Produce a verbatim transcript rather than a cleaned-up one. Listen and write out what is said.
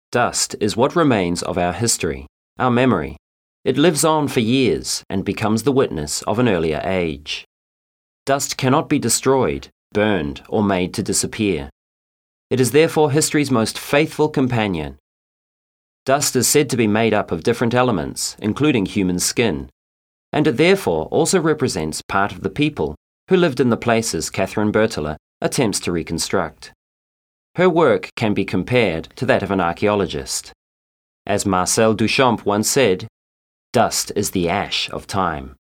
Dust is what remains of our history, our memory. It lives on for years and becomes the witness of an earlier age. Dust cannot be destroyed, burned, or made to disappear. It is therefore history's most faithful companion. Dust is said to be made up of different elements, including human skin, and it therefore also represents part of the people who lived in the places Catherine Berthelot attempts to reconstruct. Her work can be compared to that of an archaeologist. As Marcel Duchamp once said, "Dust is the ash of time."